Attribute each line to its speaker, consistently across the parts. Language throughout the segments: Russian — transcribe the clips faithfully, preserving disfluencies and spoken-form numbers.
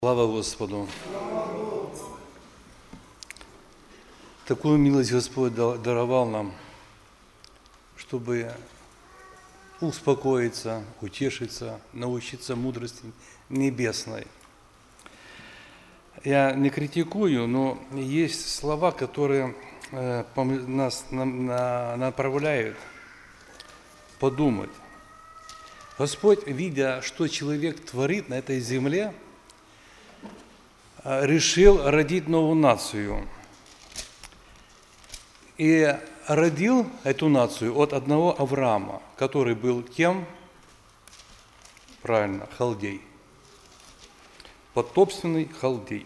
Speaker 1: Слава Господу! Такую милость Господь даровал нам, чтобы успокоиться, утешиться, научиться мудрости небесной. Я не критикую, но есть слова, которые нас направляют подумать. Господь, видя, что человек творит на этой земле, решил родить новую нацию. И родил эту нацию от одного Авраама, который был кем? Правильно, халдей. Потомственный халдей.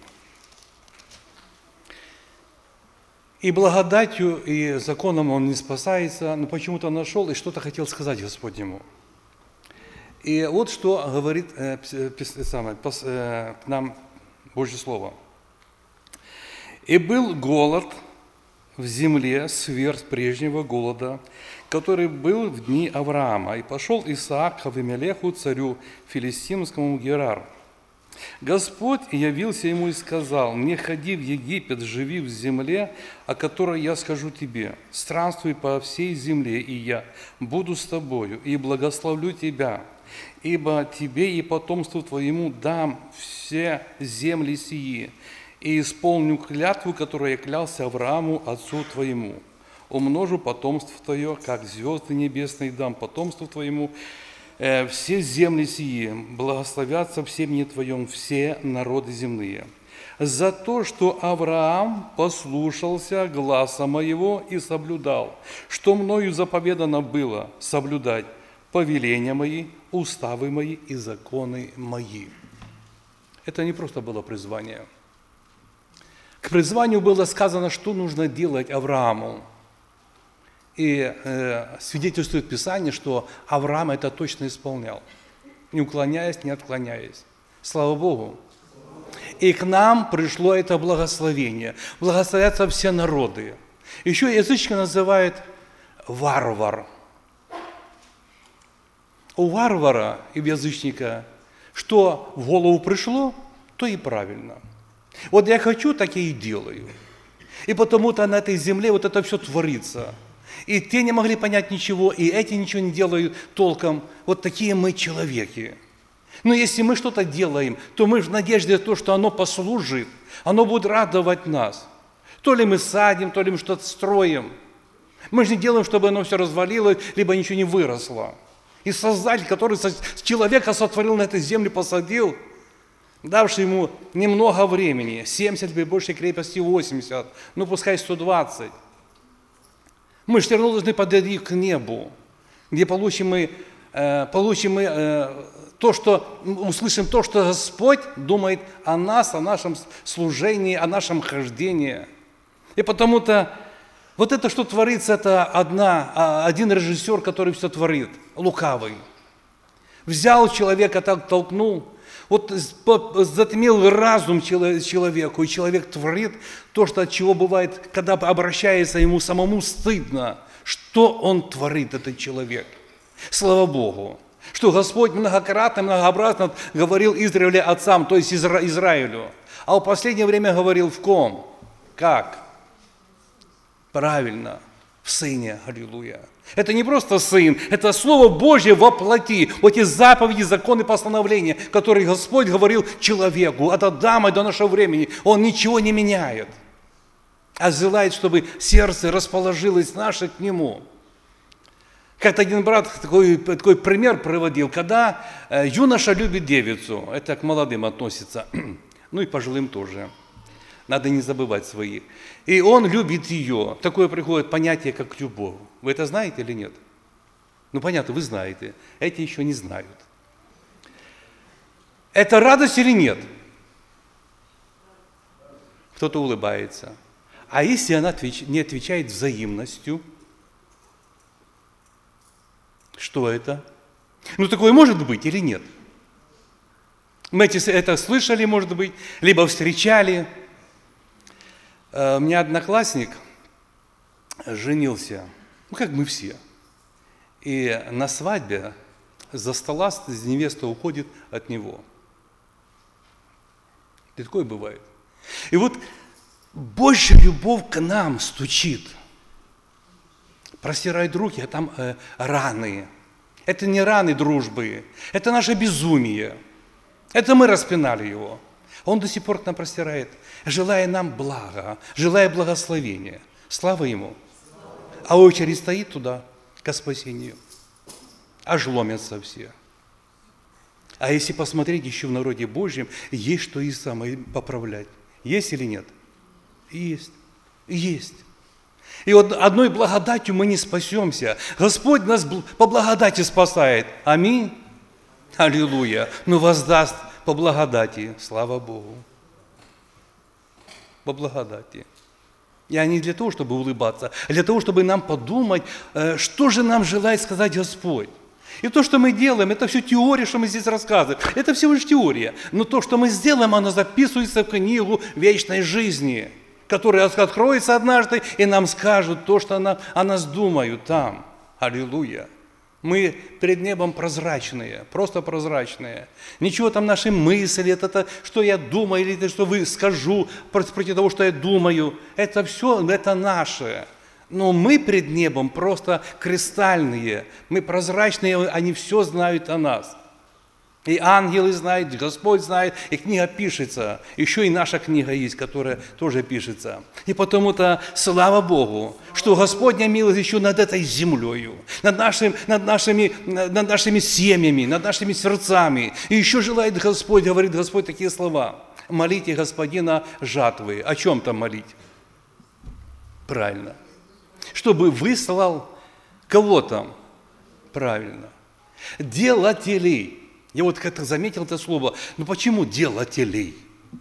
Speaker 1: И благодатью, и законом он не спасается, но почему-то нашел и что-то хотел сказать Господь ему. И вот что говорит э, самое, пос, э, к нам Божье Слово. «И был голод в земле сверх прежнего голода, который был в дни Авраама. И пошел Исаак к Авимелеху, царю филистимскому Герар. Господь явился ему и сказал: не ходи в Египет, живи в земле, о которой я скажу тебе. Странствуй по всей земле, и я буду с тобою, и благословлю тебя. Ибо тебе и потомству твоему дам все земли сии, и исполню клятву, которую я клялся Аврааму, отцу твоему. Умножу потомство твое, как звезды небесные, дам потомству твоему э, все земли сии, благословятся в семени твоем все народы земные. За то, что Авраам послушался гласа моего и соблюдал, что мною заповедано было соблюдать повеления мои, уставы мои и законы мои». Это не просто было призвание. К призванию было сказано, что нужно делать Аврааму. И э, свидетельствует Писание, что Авраам это точно исполнял, не уклоняясь, не отклоняясь. Слава Богу! И к нам пришло это благословение. Благословятся все народы. Еще язычника называют варвар. У варвара и у язычника, что в голову пришло, то и правильно. Вот я хочу, так я и делаю. И потому-то на этой земле вот это все творится. И те не могли понять ничего, и эти ничего не делают толком. Вот такие мы человеки. Но если мы что-то делаем, то мы в надежде на то, что оно послужит, оно будет радовать нас. То ли мы садим, то ли мы что-то строим. Мы же не делаем, чтобы оно все развалилось, либо ничего не выросло. И Создатель, который человека сотворил на этой земле, посадил, давший ему немного времени, семьдесят при большей крепости восемьдесят, ну пускай сто двадцать. Мы все равно должны подойти к небу, где получим мы, э, получим мы э, то, что, услышим то, что Господь думает о нас, о нашем служении, о нашем хождении. И потому-то вот это, что творится, это одна, один режиссер, который все творит, лукавый. Взял человека, так толкнул, вот затмил разум человеку, и человек творит то, что от чего бывает, когда обращается ему самому стыдно, что он творит, этот человек. Слава Богу, что Господь многократно, многообразно говорил Израилю отцам, то есть Изра- Израилю, а в последнее время говорил в ком? Как? Правильно, в Сыне, аллилуйя. Это не просто Сын, это Слово Божье во плоти. Вот эти заповеди, законы, постановления, которые Господь говорил человеку от Адама до нашего времени, Он ничего не меняет, а желает, чтобы сердце расположилось наше к Нему. Как-то один брат такой, такой пример приводил, когда юноша любит девицу, это к молодым относится, ну и пожилым тоже. Надо не забывать своих. И он любит ее. Такое приходит понятие, как любовь. Вы это знаете или нет? Ну, понятно, вы знаете. Эти еще не знают. Это радость или нет? Кто-то улыбается. А если она не отвечает взаимностью, что это? Ну, такое может быть или нет? Мы это слышали, может быть, либо встречали. У меня одноклассник женился, ну, как мы все. И на свадьбе за стола невеста уходит от него. И такое бывает. И вот Божья любовь к нам стучит. Простирает руки, а там э, раны. Это не раны дружбы, это наше безумие. Это мы распинали его. Он до сих пор к нам простирает, желая нам блага, желая благословения. Слава Ему. А очередь стоит туда, к спасению. Аж ломятся все. А если посмотреть еще в народе Божьем, есть что и самое поправлять. Есть или нет? Есть. Есть. И вот одной благодатью мы не спасемся. Господь нас по благодати спасает. Аминь. Аллилуйя. Но воздаст по благодати. Слава Богу. По благодати. И не для того, чтобы улыбаться, а для того, чтобы нам подумать, что же нам желает сказать Господь. И то, что мы делаем, это все теория, что мы здесь рассказываем. Это всего лишь теория. Но то, что мы сделаем, оно записывается в книгу вечной жизни, которая откроется однажды, и нам скажут то, что она, о нас думают там. Аллилуйя. Мы перед небом прозрачные, просто прозрачные. Ничего там наши мысли, это, это что я думаю, или это что вы скажу против того, что я думаю. Это все, это наше. Но мы перед небом просто кристальные, мы прозрачные, они все знают о нас. И ангелы знают, и Господь знает, и книга пишется. Еще и наша книга есть, которая тоже пишется. И потому-то слава Богу, что Господня милость еще над этой землею, над, нашим, над, нашими, над нашими семьями, над нашими сердцами. И еще желает Господь, говорит Господь такие слова. Молите Господина жатвы. О чем там молить? Правильно. Чтобы выслал кого там? Правильно. Делателей. Я вот как-то заметил это слово. Ну почему делателей?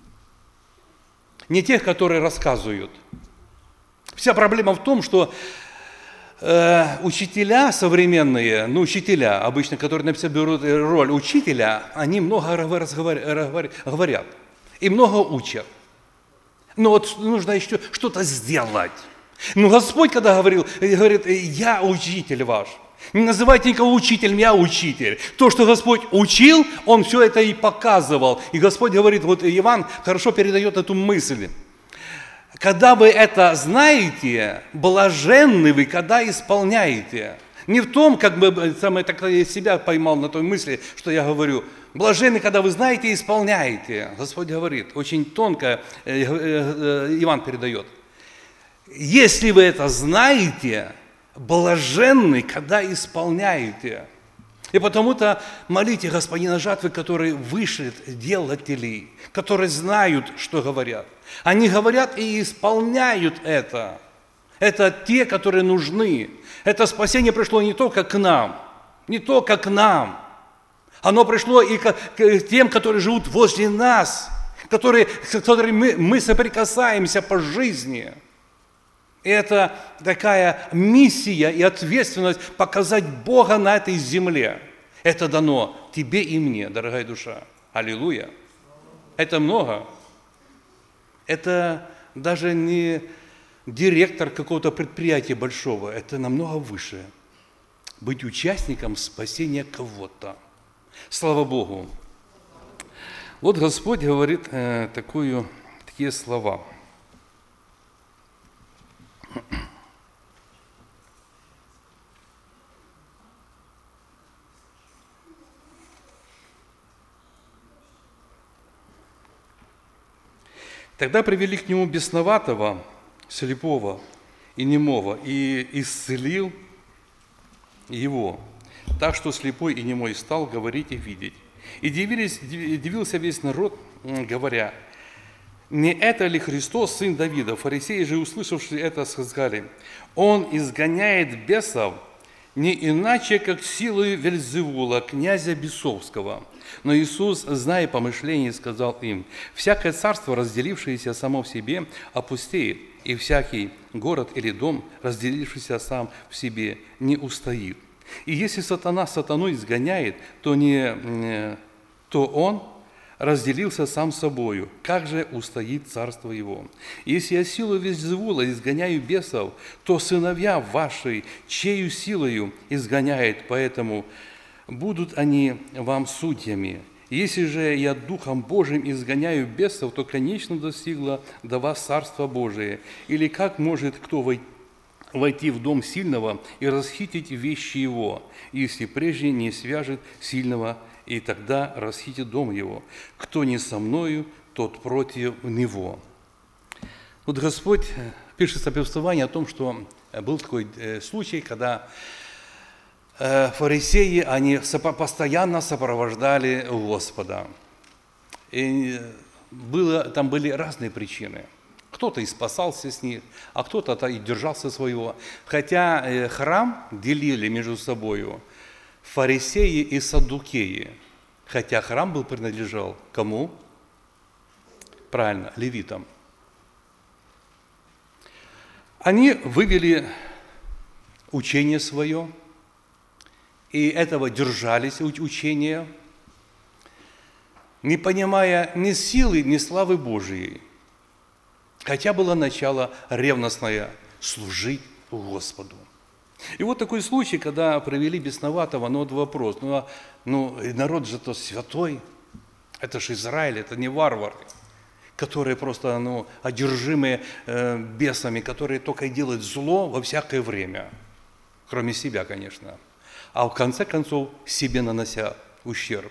Speaker 1: Не тех, которые рассказывают. Вся проблема в том, что э, учителя современные, ну учителя обычно, которые на себя берут роль учителя, они много говорят и много учат. Но вот нужно еще что-то сделать. Ну Господь, когда говорил, говорит, я учитель ваш. Не называйте никого учителем, я учитель. То, что Господь учил, Он все это и показывал. И Господь говорит, вот Иван хорошо передает эту мысль. Когда вы это знаете, блаженны вы, когда исполняете. Не в том, как бы сам я так себя поймал на той мысли, что я говорю. Блаженны, когда вы знаете и исполняете. Господь говорит, очень тонко Иван передает. Если вы это знаете, блаженны, когда исполняете. И потому-то молите Господина жатвы, который вышлет делателей, которые знают, что говорят. Они говорят и исполняют это. Это те, которые нужны. Это спасение пришло не только к нам, не только к нам. Оно пришло и к тем, которые живут возле нас, которые, с которыми мы, мы соприкасаемся по жизни. И это такая миссия и ответственность показать Бога на этой земле. Это дано тебе и мне, дорогая душа. Аллилуйя. Это много. Это даже не директор какого-то предприятия большого. Это намного выше. Быть участником спасения кого-то. Слава Богу. Вот Господь говорит э, такую, такие слова. Тогда привели к нему бесноватого, слепого и немого, и исцелил его, так что слепой и немой стал говорить и видеть. И дивились, дивился весь народ, говоря, не это ли Христос, сын Давида? Фарисеи же, услышавшие это, сказали, он изгоняет бесов не иначе, как силой Вельзевула, князя бесовского. Но Иисус, зная помышления, сказал им, всякое царство, разделившееся само в себе, опустеет, и всякий город или дом, разделившийся сам в себе, не устоит. И если сатана сатану изгоняет, то, не, то он разделился сам собою, как же устоит царство его? Если я силу Вельзевула изгоняю бесов, то сыновья ваши, чею силою изгоняет, поэтому будут они вам судьями. Если же я Духом Божиим изгоняю бесов, то, конечно, достигло до вас Царство Божие. Или как может кто войти в дом сильного и расхитить вещи его, если прежде не свяжет сильного, и тогда расхитит дом его? Кто не со мною, тот против него». Вот Господь пишет повествование о том, что был такой случай, когда фарисеи, они постоянно сопровождали Господа. И было, там были разные причины. Кто-то и спасался с них, а кто-то и держался своего. Хотя храм делили между собой фарисеи и саддукеи. Хотя храм был принадлежал кому? Правильно, левитам. Они вывели учение свое, и этого держались учения, не понимая ни силы, ни славы Божией. Хотя было начало ревностное – служить Господу. И вот такой случай, когда провели бесноватого, но вот вопрос, ну, а, ну народ же то святой, это же Израиль, это не варвары, которые просто ну, одержимые э, бесами, которые только и делают зло во всякое время, кроме себя, конечно, а в конце концов себе нанося ущерб.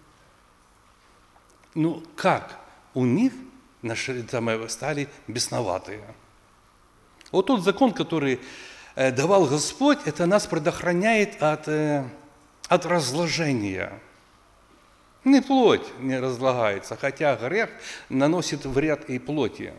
Speaker 1: Ну как у них наши, там, стали бесноватые? Вот тот закон, который э, давал Господь, это нас предохраняет от, э, от разложения. Не плоть не разлагается, хотя грех наносит вред и плоти.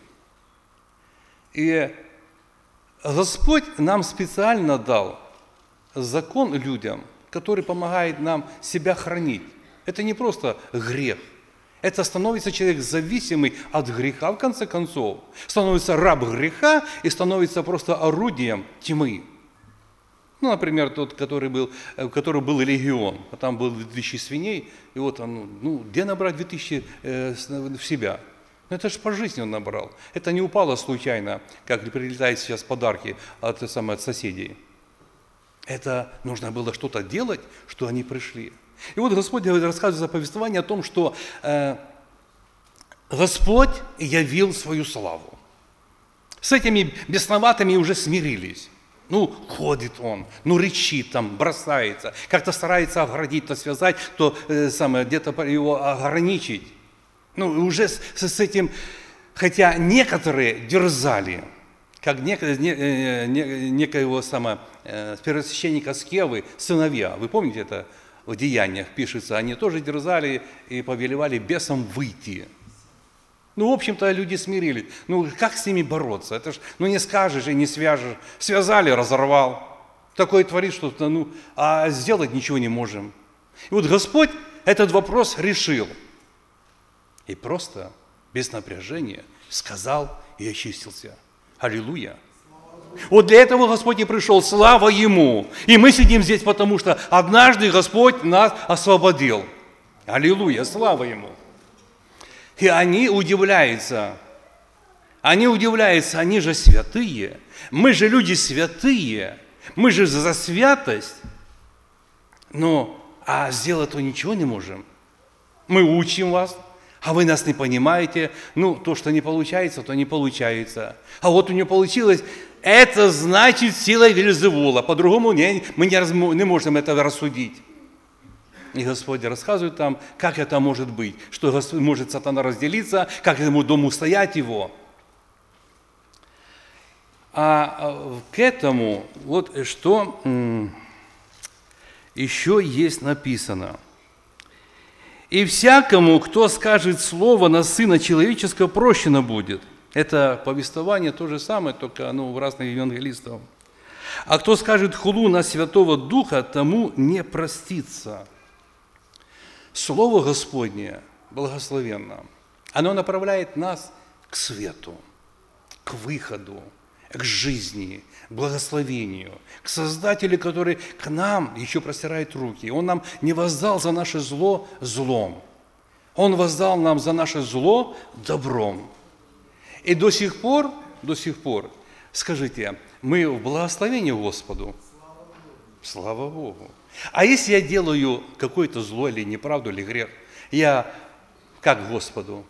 Speaker 1: И Господь нам специально дал закон людям, который помогает нам себя хранить. Это не просто грех. Это становится человек зависимый от греха, в конце концов. Становится раб греха и становится просто орудием тьмы. Ну, например, тот, который был, у которого был легион, а там было две тысячи свиней, и вот он, ну, где набрать две тысячи э, в себя? Ну, это же по жизни он набрал. Это не упало случайно, как прилетают сейчас подарки от, самое, от соседей. Это нужно было что-то делать, что они пришли. И вот Господь рассказывает за повествование о том, что э, Господь явил свою славу. С этими бесноватыми уже смирились. Ну, ходит он, ну, рычит там, бросается, как-то старается оградить, то связать, то э, самое, где-то его ограничить. Ну, уже с, с этим, хотя некоторые дерзали, как некое, не, не, некоего самого э, первосвященника Скевы, сыновья, вы помните это в Деяниях пишется, они тоже дерзали и повелевали бесам выйти. Ну, в общем-то, люди смирились. Ну, как с ними бороться? Это ж, ну, не скажешь и не свяжешь. Связали, разорвал. Такое творит что-то, ну, а сделать ничего не можем. И вот Господь этот вопрос решил. И просто, без напряжения, сказал и очистился. Аллилуйя. Вот для этого Господь и пришел. Слава Ему. И мы сидим здесь, потому что однажды Господь нас освободил. Аллилуйя. Слава Ему. И они удивляются. Они удивляются, они же святые. Мы же люди святые. Мы же за святость. Но, а сделать-то ничего не можем. Мы учим вас, а вы нас не понимаете. Ну, то, что не получается, то не получается. А вот у нее получилось, это значит сила Вельзевула. По-другому не, мы не, раз, не можем этого рассудить. И Господь рассказывает там, как это может быть, что может сатана разделиться, как ему дому стоять его. А к этому вот что еще есть написано. «И всякому, кто скажет слово на Сына Человеческого, прощено будет». Это повествование то же самое, только оно в разных евангелистов. «А кто скажет хулу на Святого Духа, тому не простится». Слово Господне благословенно. Оно направляет нас к свету, к выходу, к жизни, к благословению, к Создателю, который к нам еще простирает руки. Он нам не воздал за наше зло злом. Он воздал нам за наше зло добром. И до сих пор, до сих пор, скажите, мы в благословении Господу? Слава Богу. Слава Богу. А если я делаю какое-то зло или неправду, или грех, Я как Господу?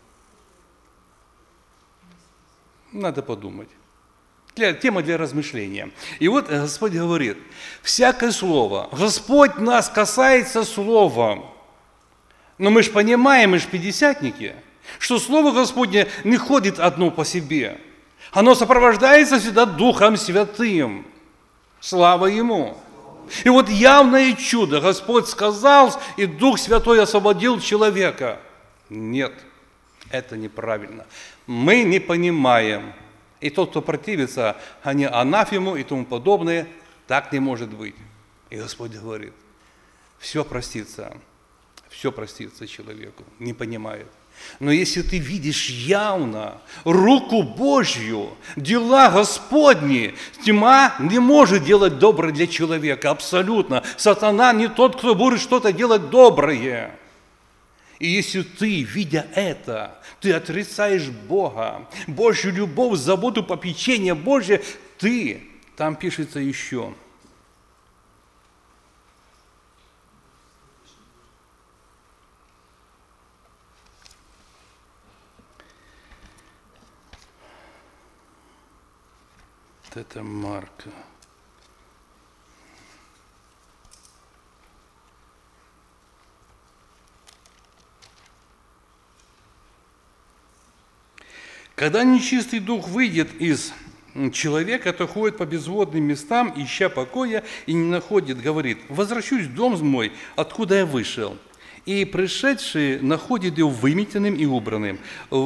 Speaker 1: Надо подумать. Для, тема для размышления. И вот Господь говорит, всякое слово, Господь нас касается словом. Но мы же понимаем, мы же пятидесятники, что Слово Господне не ходит одно по себе. Оно сопровождается всегда Духом Святым. Слава Ему. И вот явное чудо. Господь сказал, и Дух Святой освободил человека. Нет, это неправильно. Мы не понимаем. И тот, кто противится, они анафему и тому подобное, так не может быть. И Господь говорит, все простится, все простится человеку, не понимает. Но если ты видишь явно руку Божью, дела Господни, тьма не может делать доброе для человека, абсолютно. Сатана не тот, кто будет что-то делать доброе. И если ты, видя это, ты отрицаешь Бога, Божью любовь, заботу, попечение Божье, ты, там пишется еще, это Марка. Когда нечистый дух выйдет из человека, то ходит по безводным местам, ища покоя, и не находит, говорит, возвращусь в дом мой, откуда я вышел. И пришедший находит его выметенным и убранным.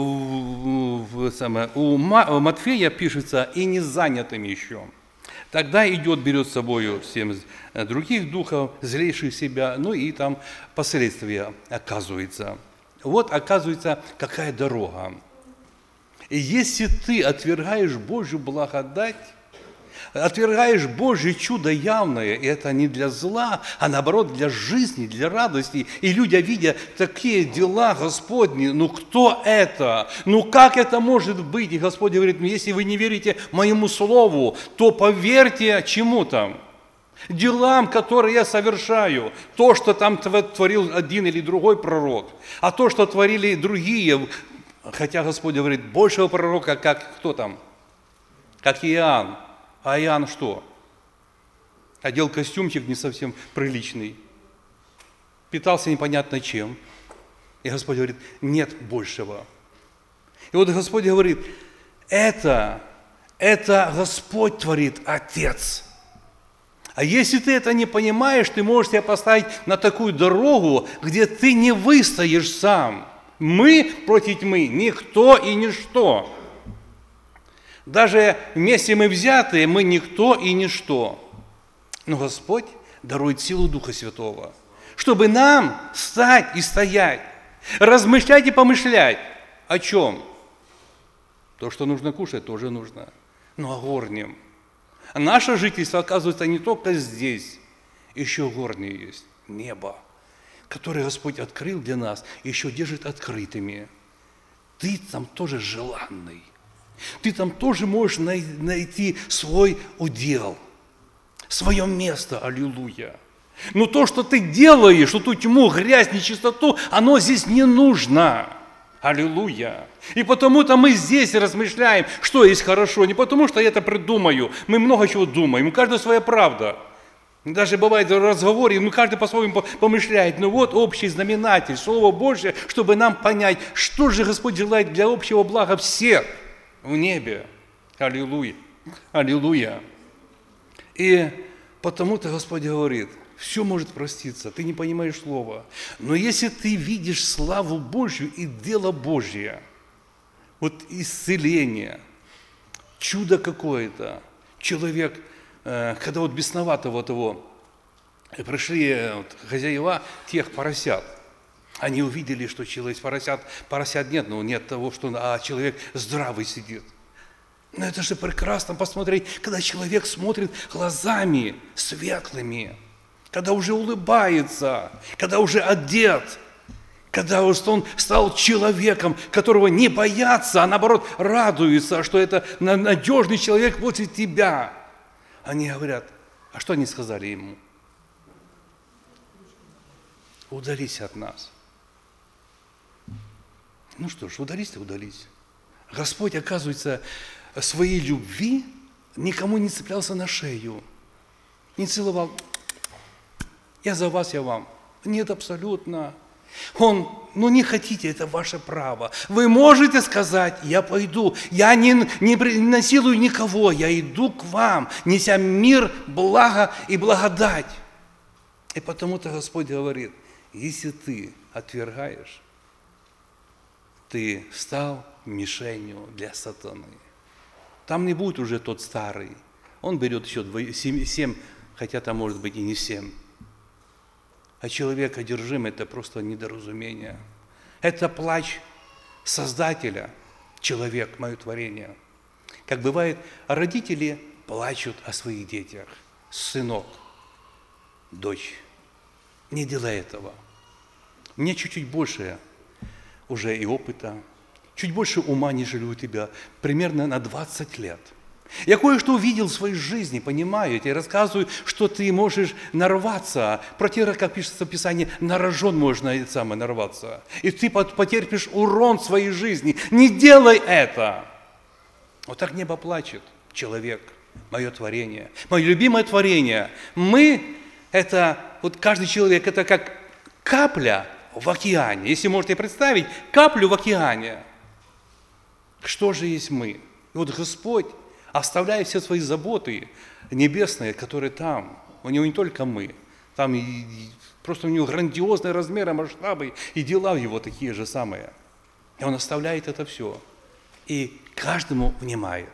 Speaker 1: В, в, самое, у Матфея пишется, и не занятым еще. Тогда идет, берет с собой семь других духов, злейших себя, ну и там последствия оказывается. Вот оказывается, какая дорога. И если ты отвергаешь Божью благодать, отвергаешь Божье чудо явное, и это не для зла, а наоборот для жизни, для радости, и люди, видя такие дела Господни, ну кто это? Ну как это может быть? И Господь говорит, ну если вы не верите моему слову, то поверьте чему там? Делам, которые я совершаю, то, что там творил один или другой пророк, а то, что творили другие. Хотя Господь говорит, большего пророка, как кто там? Как Иоанн. А Иоанн что? Одел костюмчик не совсем приличный. Питался непонятно чем. И Господь говорит, нет большего. И вот Господь говорит, это, это Господь творит, Отец. А если ты это не понимаешь, ты можешь себя поставить на такую дорогу, где ты не выстоишь сам. Мы против тьмы, никто и ничто. Даже вместе мы взятые, мы никто и ничто. Но Господь дарует силу Духа Святого, чтобы нам встать и стоять, размышлять и помышлять. О чем? То, что нужно кушать, тоже нужно. Но о горнем. А наше жительство, оказывается, не только здесь, еще горнее есть, небо, который Господь открыл для нас, еще держит открытыми. Ты там тоже желанный. Ты там тоже можешь найти свой удел, свое место, аллилуйя. Но то, что ты делаешь, эту тьму, грязь, нечистоту, оно здесь не нужно. Аллилуйя. И потому-то мы здесь размышляем, что есть хорошо. Не потому, что я это придумаю. Мы много чего думаем, у каждого своя правда. Даже бывает в разговоре, ну каждый по-своему помышляет, ну вот общий знаменатель, Слово Божье, чтобы нам понять, что же Господь желает для общего блага всех в небе. Аллилуйя. Аллилуйя. И потому-то Господь говорит, все может проститься, ты не понимаешь слова. Но если ты видишь славу Божью и дело Божье, вот исцеление, чудо какое-то, человек, когда вот бесноватого того пришли вот, хозяева тех поросят, они увидели, что человек поросят, поросят нет, но нет того, что а человек здравый сидит. Но это же прекрасно посмотреть, когда человек смотрит глазами светлыми, когда уже улыбается, когда уже одет, когда он стал человеком, которого не боятся, а наоборот радуются, что это надежный человек после тебя. Они говорят, а что они сказали ему? Удались от нас. Ну что ж, удались-то удались. Господь, оказывается, своей любви никому не цеплялся на шею, не целовал. Я за вас, я вам. Нет, абсолютно. Он, ну не хотите, это ваше право. Вы можете сказать, я пойду. Я не, не насилую никого, я иду к вам, неся мир, благо и благодать. И потому-то Господь говорит, если ты отвергаешь, ты стал мишенью для сатаны. Там не будет уже тот старый. Он берет еще семь, хотя там может быть и не семь. А человек одержимый – это просто недоразумение. Это плач Создателя, человек, мое творение. Как бывает, родители плачут о своих детях. Сынок, дочь, не делай этого. Мне чуть-чуть больше уже и опыта, чуть больше ума, нежели у тебя, примерно на двадцать лет. Я кое-что увидел в своей жизни, понимаю, я тебе рассказываю, что ты можешь нарваться, против, как пишется в Писании, на рожон можно самое нарваться, и ты потерпишь урон в своей жизни. Не делай это! Вот так небо плачет, человек, мое творение, мое любимое творение. Мы, это, вот каждый человек, это как капля в океане. Если можете представить, каплю в океане. Что же есть мы? И вот Господь, оставляя все свои заботы небесные, которые там, у него не только мы, там и, и, просто у него грандиозные размеры, масштабы, и дела его такие же самые. И он оставляет это все. И каждому внимает.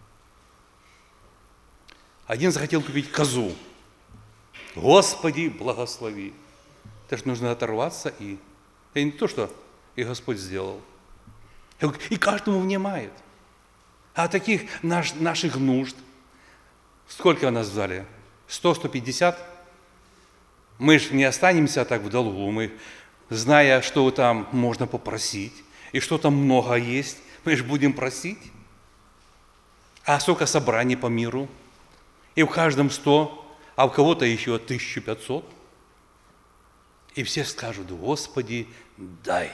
Speaker 1: Один захотел купить козу. Господи, благослови. Это же нужно оторваться и... Это не то, что и Господь сделал. И каждому внимает. А таких наш, наших нужд, сколько у нас в зале? сто - сто пятьдесят? Мы же не останемся так в долгу. Мы, зная, что там можно попросить, и что там много есть, мы же будем просить. А сколько собраний по миру? И в каждом сто, а у кого-то еще тысяча пятьсот. И все скажут, Господи, дай.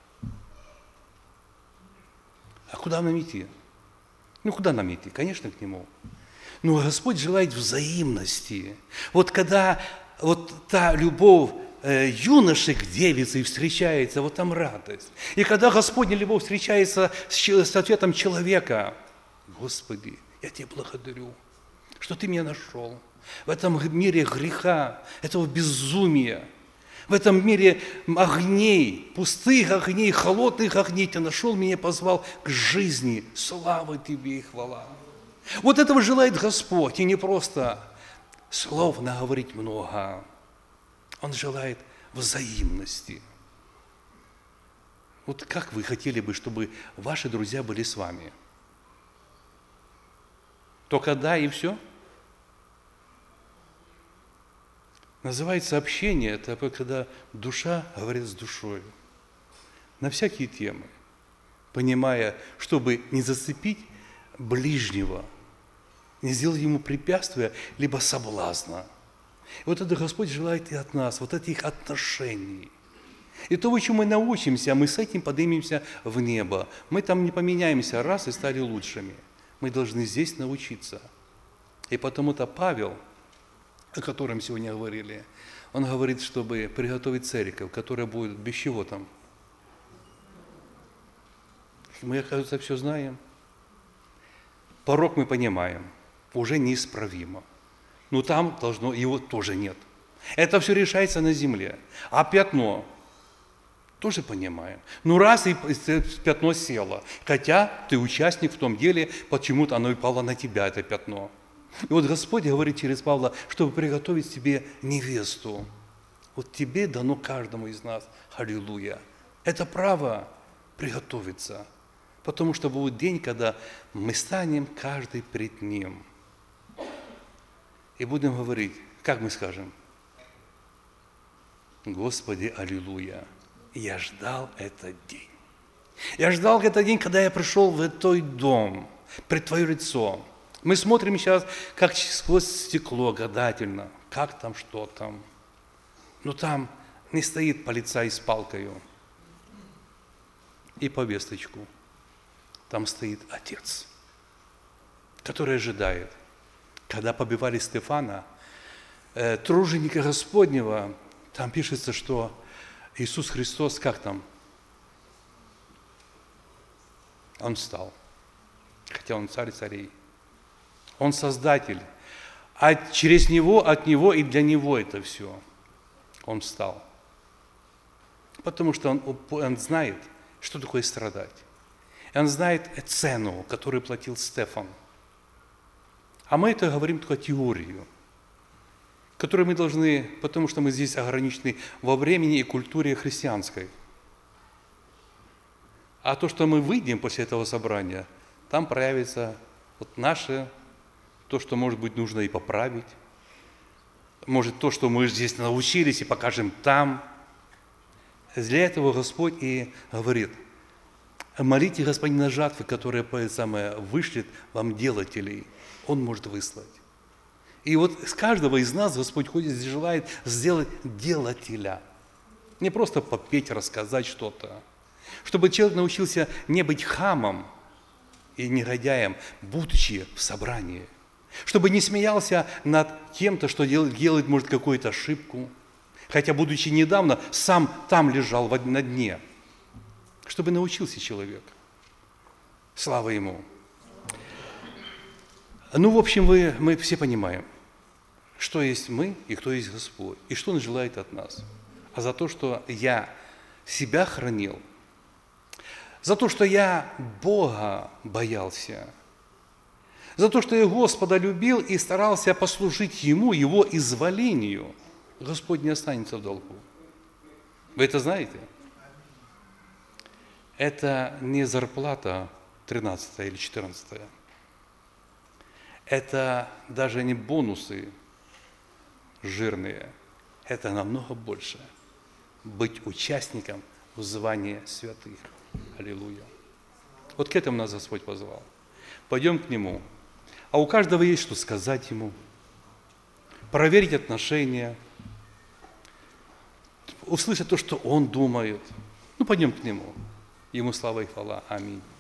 Speaker 1: А куда нам идти? Ну, куда нам идти? Конечно, к Нему. Но Господь желает взаимности. Вот когда вот та любовь э, юноши к девице встречается, вот там радость. И когда Господня любовь встречается с, с ответом человека, Господи, я Тебя благодарю, что Ты меня нашел. В этом мире греха, этого безумия, в этом мире огней, пустых огней, холодных огней, Ты нашел меня, позвал к жизни. Слава Тебе и хвала. Вот этого желает Господь, и не просто слов наговорить много. Он желает взаимности. Вот как вы хотели бы, чтобы ваши друзья были с вами? Только да и все? Называется общение, это когда душа говорит с душой на всякие темы, понимая, чтобы не зацепить ближнего, не сделать ему препятствия, либо соблазна. И вот это Господь желает и от нас, вот этих отношений. И то, чему мы научимся, мы с этим поднимемся в небо. Мы там не поменяемся раз и стали лучшими. Мы должны здесь научиться. И потому-то Павел, о котором сегодня говорили, он говорит, чтобы приготовить церковь, которая будет без чего там. Мы, оказывается, все знаем. Порок мы понимаем, уже неисправимо. Но там должно, его тоже нет. Это все решается на земле. А пятно тоже понимаем. Ну раз и пятно село, хотя ты участник в том деле, почему-то оно и пало на тебя, это пятно. И вот Господь говорит через Павла, чтобы приготовить себе невесту. Вот тебе дано каждому из нас. Аллилуйя. Это право приготовиться. Потому что будет день, когда мы станем каждый пред Ним. И будем говорить, как мы скажем? Господи, аллилуйя. Я ждал этот день. Я ждал этот день, когда я пришел в этот дом, пред Твое лицо. Мы смотрим сейчас, как сквозь стекло, гадательно, как там, что там. Но там не стоит полицай с палкою. и повесточку. Там стоит Отец, который ожидает. Когда побивали Стефана, э, труженика Господнего, там пишется, что Иисус Христос, как там? Он встал, хотя Он царь царей. Он Создатель. А через Него, от Него и для Него это все. Он встал. Потому что он, он знает, что такое страдать. И он знает цену, которую платил Стефан. А мы это говорим только теорию, которую мы должны, потому что мы здесь ограничены во времени и культуре христианской. А то, что мы выйдем после этого собрания, там проявится вот наше, то, что, может быть, нужно и поправить. Может, то, что мы здесь научились, и покажем там. Для этого Господь и говорит: молите Господина жатвы, которая самое, вышлет вам делателей. Он может выслать. И вот с каждого из нас Господь ходит и желает сделать делателя. Не просто попеть, рассказать что-то. Чтобы человек научился не быть хамом и негодяем, будучи в собрании. Чтобы не смеялся над кем-то, что делает, делает может, какую-то ошибку. Хотя, будучи недавно, сам там лежал на дне. Чтобы научился человек. Слава Ему. Ну, в общем, вы, мы все понимаем, что есть мы и кто есть Господь. И что Он желает от нас. А за то, что я себя хранил, за то, что я Бога боялся, за то, что я Господа любил и старался послужить Ему, Его изволению, Господь не останется в долгу. Вы это знаете? Это не зарплата тринадцатая или четырнадцатая. Это даже не бонусы жирные. Это намного больше. Быть участником в звании святых. Аллилуйя. Вот к этому нас Господь позвал. Пойдем к Нему. А у каждого есть что сказать Ему. Проверить отношения. Услышать то, что Он думает. Ну, пойдем к Нему. Ему слава и хвала. Аминь.